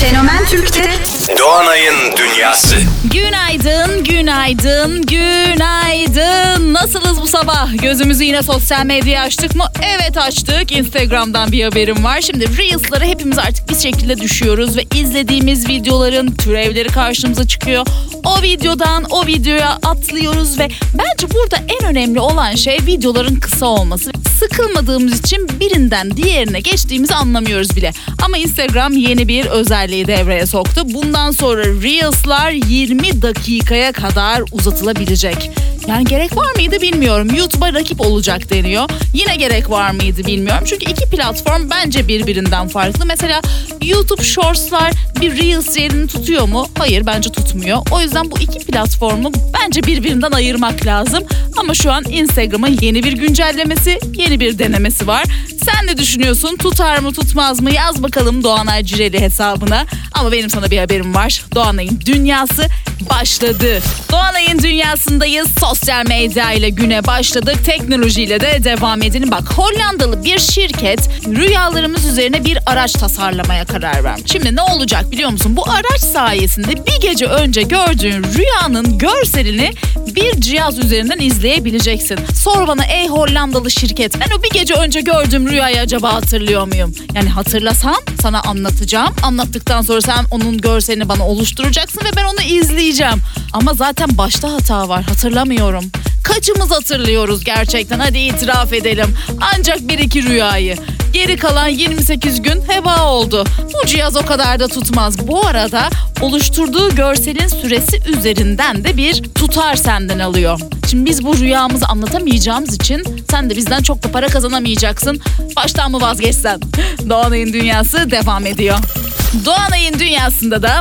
Fenomen Türk'te Doğanay'ın Dünyası. Günaydın, günaydın, günaydın. Nasılız bu sabah? Gözümüzü yine sosyal medyaya açtık mı? Evet açtık. Instagram'dan bir haberim var. Şimdi Reels'lara hepimiz artık bir şekilde düşüyoruz ve izlediğimiz videoların türevleri karşımıza çıkıyor. O videodan o videoya atlıyoruz ve bence burada en önemli olan şey videoların kısa olması. Sıkılmadığımız için birinden diğerine geçtiğimizi anlamıyoruz bile. Ama Instagram yeni bir özelliği devreye soktu. Bundan sonra Reels'lar 20 dakikaya kadar uzatılabilecek. Yani gerek var mıydı bilmiyorum. YouTube'a rakip olacak deniyor. Yine gerek var mıydı bilmiyorum. Çünkü iki platform bence birbirinden farklı. Mesela YouTube Shorts'lar bir Reels yerini tutuyor mu? Hayır, bence tutmuyor. O yüzden bu iki platformu bence birbirinden ayırmak lazım. Ama şu an Instagram'ın yeni bir güncellemesi, yeni bir denemesi var. Sen ne düşünüyorsun? Tutar mı tutmaz mı? Yaz bakalım Doğanay Cireli hesabına. Ama benim sana bir haberim var. Doğanay'ın dünyası başladı. Doğanay'ın dünyasındayız. Sosyal medya ile güne başladık. Teknolojiyle de devam edelim. Bak, Hollandalı bir şirket rüyalarımız üzerine bir araç tasarlamaya karar vermiş. Şimdi ne olacak biliyor musun? Bu araç sayesinde bir gece önce gördüğün rüyanın görselini bir cihaz üzerinden izleyebileceksin. Sor bana ey Hollandalı şirket, ben o bir gece önce gördüğüm rüyayı acaba hatırlıyor muyum? Yani hatırlasam sana anlatacağım. Anlattıktan sonra sen onun görselini bana oluşturacaksın ve ben onu izleyeceğim. Ama zaten başta hata var, hatırlamıyorum. Kaçımız hatırlıyoruz gerçekten? Hadi itiraf edelim. Ancak bir iki rüyayı. Geri kalan 28 gün heba oldu. Bu cihaz o kadar da tutmaz. Bu arada oluşturduğu görselin süresi üzerinden de bir tutar senden alıyor. Şimdi biz bu rüyamızı anlatamayacağımız için sen de bizden çok da para kazanamayacaksın. Baştan mı vazgeçsen? Doğanay'ın dünyası devam ediyor. Doğanay'ın dünyasında da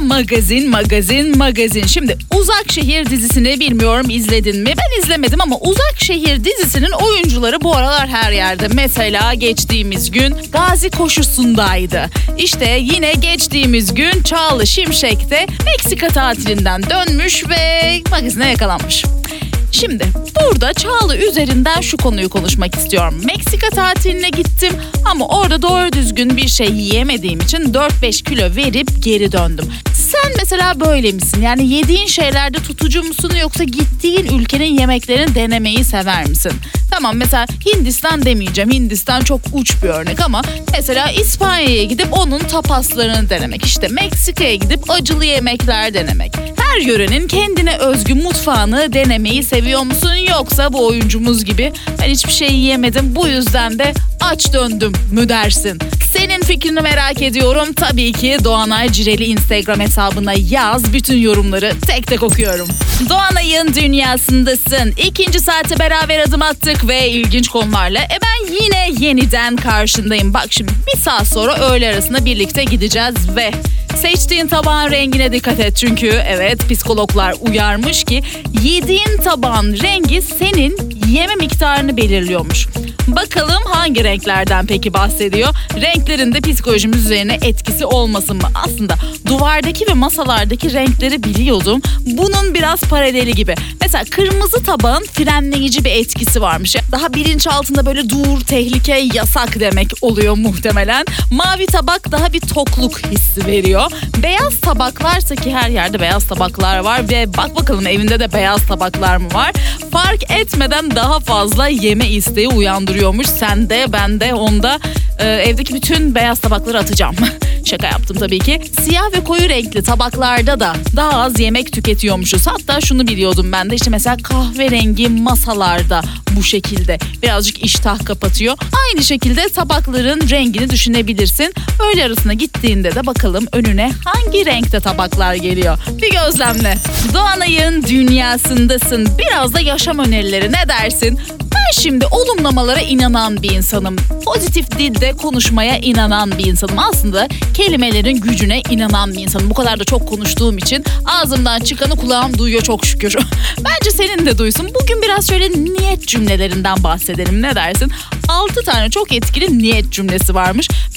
magazin. Şimdi Uzak Şehir dizisini bilmiyorum izledin mi? Ben izlemedim ama Uzak Şehir dizisinin oyuncuları bu aralar her yerde. Mesela geçtiğimiz gün Gazi koşusundaydı. İşte yine geçtiğimiz gün Çağla Şimşek de Meksika tatilinden dönmüş ve magazine yakalanmış. Şimdi burada Çağla üzerinden şu konuyu konuşmak istiyorum. Meksika tatiline gittim ama orada doğru düzgün bir şey yiyemediğim için 4-5 kilo verip geri döndüm. Sen mesela böyle misin? Yani yediğin şeylerde tutucu musun yoksa gittiğin ülkenin yemeklerini denemeyi sever misin? Tamam, mesela Hindistan demeyeceğim. Hindistan çok uç bir örnek ama mesela İspanya'ya gidip onun tapaslarını denemek. İşte Meksika'ya gidip acılı yemekler denemek. Her yörenin kendine özgü mutfağını denemeyi seviyor musun? Yoksa bu oyuncumuz gibi ben hiçbir şey yiyemedim bu yüzden de aç döndüm mü dersin? Senin fikrini merak ediyorum. Tabii ki Doğanay Cireli Instagram hesabına yaz. Bütün yorumları tek tek okuyorum. Doğanay'ın dünyasındasın. İkinci saate beraber adım attık ve ilginç konularla ben yine yeniden karşındayım. Bak şimdi bir saat sonra öğle arasında birlikte gideceğiz ve seçtiğin tabağın rengine dikkat et. Çünkü evet, psikologlar uyarmış ki yediğin tabağın rengi senin yeme miktarını belirliyormuş. Bakalım hangi renklerden peki bahsediyor? Renklerin de psikolojimiz üzerine etkisi olmasın mı? Aslında duvardaki ve masalardaki renkleri biliyordum. Bunun biraz paraleli gibi. Mesela kırmızı tabağın frenleyici bir etkisi varmış. Daha bilinçaltında böyle dur, tehlike, yasak demek oluyor muhtemelen. Mavi tabak daha bir tokluk hissi veriyor. Beyaz tabaklarsa, ki her yerde beyaz tabaklar var ve bak bakalım evinde de beyaz tabaklar mı var? Fark etmeden daha fazla yeme isteği uyandırıyormuş. Sende, bende, onda. Evdeki bütün beyaz tabakları atacağım. Şaka yaptım tabii ki. Siyah ve koyu renkli tabaklarda da daha az yemek tüketiyormuşuz. Hatta şunu biliyordum ben de, işte mesela kahverengi masalarda bu şekilde birazcık iştah kapatıyor. Aynı şekilde tabakların rengini düşünebilirsin. Öğle arasına gittiğinde de bakalım önüne hangi renkte tabaklar geliyor. Bir gözlemle. Doğanay'ın dünyasındasın. Biraz da yaşam önerileri, ne dersin? Ben şimdi olumlamalara inanan bir insanım. Pozitif dilde konuşmaya inanan bir insanım. Aslında kelimelerin gücüne inanan bir insanım. Bu kadar da çok konuştuğum için ağzımdan çıkanı kulağım duyuyor çok şükür. Bence senin de duysun. Bugün biraz şöyle niyet cümlelerinden bahsedelim, ne dersin? 6 tane çok etkili niyet cümlesi varmış.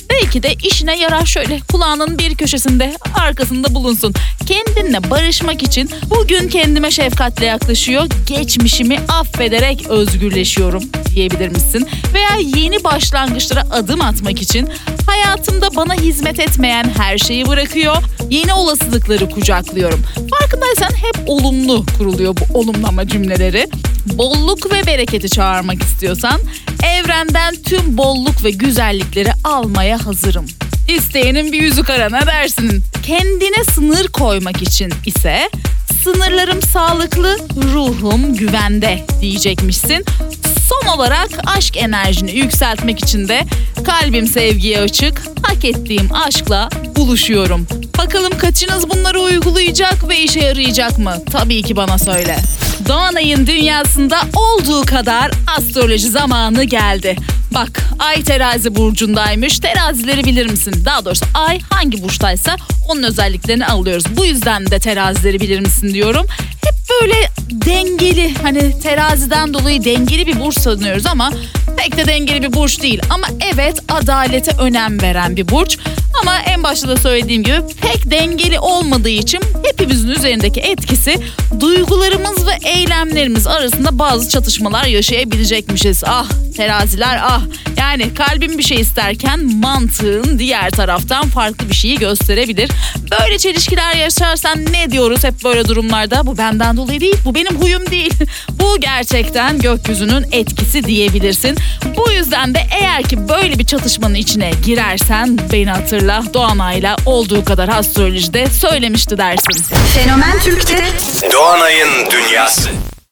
Belki de işine yarar, şöyle kulağının bir köşesinde, arkasında bulunsun. Kendinle barışmak için bugün kendime şefkatle yaklaşıyor, geçmişimi affederek özgürleşiyorum diyebilir misin? Veya yeni başlangıçlara adım atmak için hayatımda bana hizmet etmeyen her şeyi bırakıyor, yeni olasılıkları kucaklıyorum. Farkındaysan hep olumlu kuruluyor bu olumlama cümleleri. Bolluk ve bereketi çağırmak istiyorsan evrenden tüm bolluk ve güzellikleri almaya hazırım. İsteyenin bir yüzü kara, ne dersin? Kendine sınır koymak için ise sınırlarım sağlıklı, ruhum güvende diyecekmişsin. Son olarak aşk enerjini yükseltmek için de kalbim sevgiye açık, hak ettiğim aşkla buluşuyorum. Bakalım kaçınız bunları uygulayacak ve işe yarayacak mı? Tabii ki bana söyle. Doğanay'ın dünyasında olduğu kadar astroloji zamanı geldi. Bak, Ay Terazi burcundaymış. Terazileri bilir misin? Daha doğrusu Ay hangi burçtaysa onun özelliklerini alıyoruz. Bu yüzden de terazileri bilir misin diyorum. Hep böyle dengeli, hani teraziden dolayı dengeli bir burç sanıyoruz ama pek de dengeli bir burç değil. Ama evet, adalete önem veren bir burç. Ama en başta da söylediğim gibi pek dengeli olmadığı için hepimizin üzerindeki etkisi duygularımız ve eylemlerimiz arasında bazı çatışmalar yaşayabilecekmişiz. Ah teraziler ah. Yani kalbin bir şey isterken mantığın diğer taraftan farklı bir şeyi gösterebilir. Böyle çelişkiler yaşarsan ne diyoruz hep böyle durumlarda? Bu benden dolayı değil, bu benim huyum değil. Bu gerçekten gökyüzünün etkisi diyebilirsin. Bu yüzden de eğer ki böyle bir çatışmanın içine girersen beni hatırla, Doğanay'la olduğu kadar astrolojide söylemişti dersin. Fenomen Türk'te Doğanay'ın dünyası.